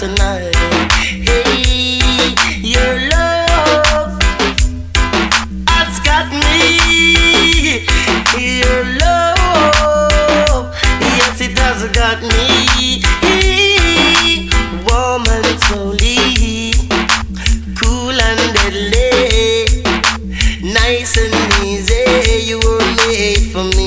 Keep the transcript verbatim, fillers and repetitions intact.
tonight. Hey, your love has got me. Your love, yes, it has got me. Warm and slowly, cool and deadly, nice and easy. You were made for me.